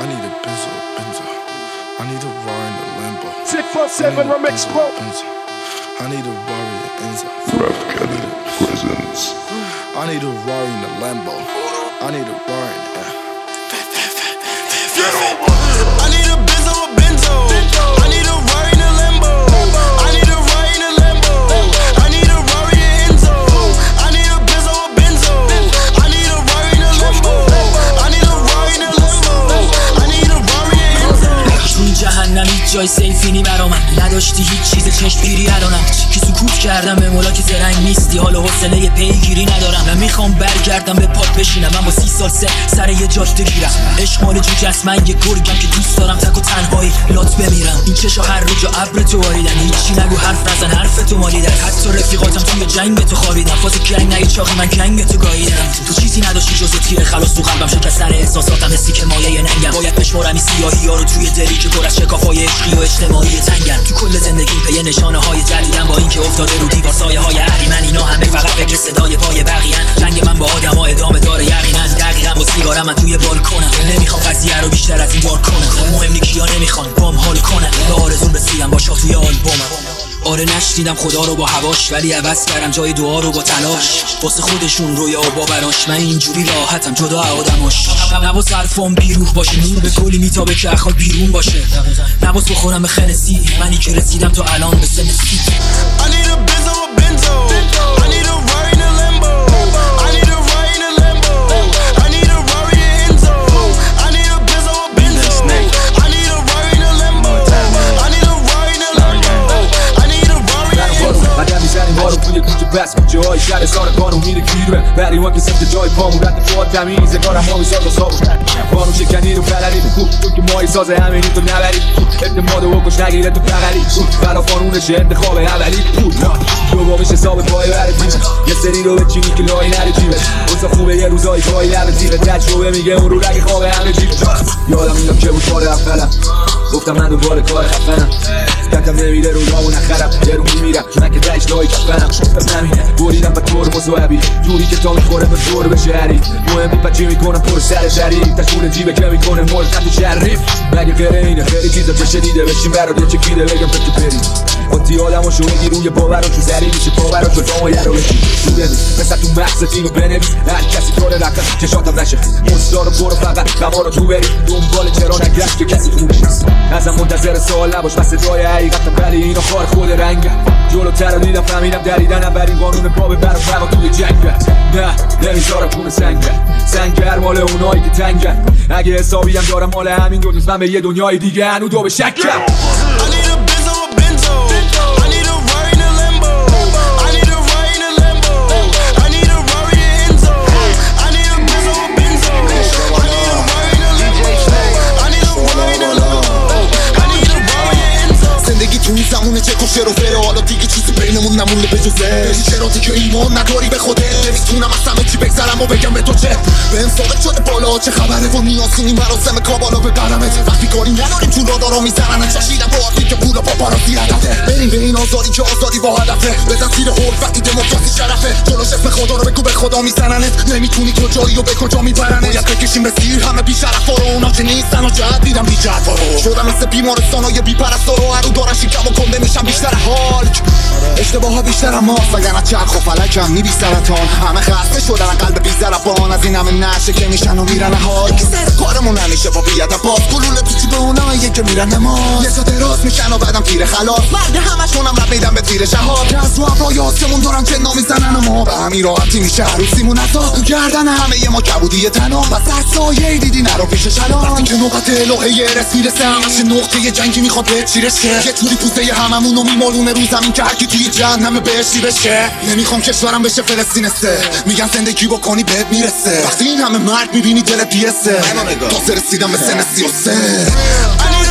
I need a Benzo. I need a Rari in the Lambo. 647 Remix Pro. I need a Rari in Enzo. Presence. I need a Rari in the Lambo. I need a Rari in the I need a Benzo, a Benzo. I need a Rari in the Lambo. I need a Rari in the Lambo. I need a Rari in Enzo. I need a Benzo, a Benzo. I need a Rari in the Lambo. I need a Rari in the Lambo. I need a Rari in Enzo. توی جهنم هیچ جای سیفینی برا من نداشتی هیچ چیز چشمگیری الانم که سکوت کردم به مولا که زرنگ نیستی حالا حوصله پیگیری ندارم من میخوام برگردم به پات بشینم من با 30 سال سر یه جاده گیرم عشق مال جوجست من یه گرگم که دوست دارم تک و تنهایی لات بمیرم این چشا هر رو جا ابر تو واریدن هیچی نگو حرف نزن حرف تو مالیدن حتی رفیقاتم توی جنگ تو خوابیدن فاز جنگ نگی چاقی من جنگ تو گاییدم تو چیزی نداشتی جز تیر خلاص تو قلبم شکستن احساساتم حسی که مایه ننگم باید بشمارم این سیاهی‌ها رو توی دلی که پر از شکافای عشقی و اجتماعی تنگن تو کل زندگیم پی نشانه‌های جدیدم با اینکه افتاده رو دیوار سایه‌های اهریمن اینا همه فقط فکر صدای پای بقیه‌ن جنگ من با آدم‌ها ادامه داره یقینا دقیقاً با سیگارم من توی بالکنم نمیخوام قضیه رو بیشتر از این بار کنم مهم نی کیا نمیخوان بام حال کنن به آرزوم رسیدم با شاه توی آلبومم آره نشنیدم خدا رو با هواش ولی عوض کردم جای دعا رو با تلاش واسه خودشون رویا و باوراش من اینجوری راحتم جدا آدماش نباس حرفام بیروح باشه نور به کلی میتابه که اخواد بیرون باشه نباس بخورم به خنسی منی که رسیدم تا الان به سن سی I need a Benzo, a Benzo. I need a Rari in the Lambo. I need a Rari in the Lambo. I need a Rari in Enzo. I need a Benzo, a Benzo. I need a Rari in the Lambo. I need a Rari in the Lambo. I need a Rari in Enzo. قدم میزنیم بارو توی کوچه پس کوچه های شهر سار قانون میره گیره بریوان که سمت جای پامون رد فواد تمیزه کارم ما میساز و صابون قانون شکنی رو پلری تو که مایی سازه همینی تو نبری اعتماد و کش نگیره تو بغلی برا قانونش انتخاب اولی دوبا میشه حساب پای برد یه سری رو به چینی که لای نره جیبه واسه خوبه یه روزایی پای لبه تیغه تجربه میگه اون رو رگه خواب همه جیب یادم میدم که بود کار اولم گفتم من دوباره کار خفنم کتم نمیره رو دامو نخرم یه رو میمیرم من که تایش لای کفنم نمینه بریدم با طور مصاحبی جوری که تا میخوره به طور به شهری مهمی پچی میکنم پر سر شریف تشکول جیبه که میکنه ملکت شریف مگه غیره اینه خیلی چیزا که شنیده بشین برات یه چکیده بگم تو بریم خودتی آدم و شونگی روی باوراشو زری میشه باوراشو دامایه رو بشین تو ببین مثل تو مغزت اینو بنویس هر کسی طور رفتن چشاتم نشه مستارو برو فقط کما رو تو بری دنبال چرا نگشت که کسی تو بشیست ازم منتظر سوال نباش بس صدای حقیقتم ولی اینا خار خود رنگه جلوتر رو دیدم فهمیدم دریدنم بر این قانون پا برم فقط توی جنگه نه نمیذارم خون سنگر مال اونایی که تنگن اگه حسابیم دارم مال همین دو من به یه دنیای دیگه هنو دو به شکم تو این زمونه چه کشه رو فره حالا دیگه چیزی بینمون نمونده به جزه چرا دیگه ایمان نداری به خوده نمیتونم از همه چی بگذرم و بگم به تو چه بهم ساقط شده بالا چه خبره و نیازی مراسم کابالا ببرمت وقتی کاری نداریم تو رادارا میزنن چشیدم با آرتی که پولا پاپارازی هدفه بریم به این آزادی که آزادی با هدفه بزن زیر هول وقتی دموکراسی شرفه جلوش اسم خدا رو بگو به خدا میزننت نمیتونی کجایی و به کجا میبرنت باید بکشیم به زیر همه بیشرفا رو اونا که نیستن و جهت دیدم بی جهت رو شدم مثل بیمارستانای بی پرستارو هرو دارن شکم و کنده میشم بیشتر هالک اشتباه ها بیشتر هم هاست وگرنه چرخ و فلکم میبی سرطان همه خسته شدن قلب بی ضربان از این همه نشه که میشن و میرن حال که سر کارمون نمیشه با بیادم باز گلوله پیچی به اونایی که میرن نماز یه سا دراز میشن و بعدم تیر خلاص مرد همشونم رب میدن به تیر شهاد که از رو ابرای آسمون دارن جنا میزنن و ما به همین راحتی میشه عروسیمون اصا گردن همه ما کبودی تنها پس از سایه دیدی نرو پیش شلان وقتی که نوبت الهه رس میرسه همش نقطه جنگی میخواد به چی رسه یه جوری پوزه هممونو میمالونه رو زمین که هرکی توی جهنم بهشتی بشه نمیخوام کشورم بشه فلسطین سه میگن زندگی بکنی بهت میرسه وقتی این همه مرد میبینی دلت بیرسه تازه رسیدم به سن 33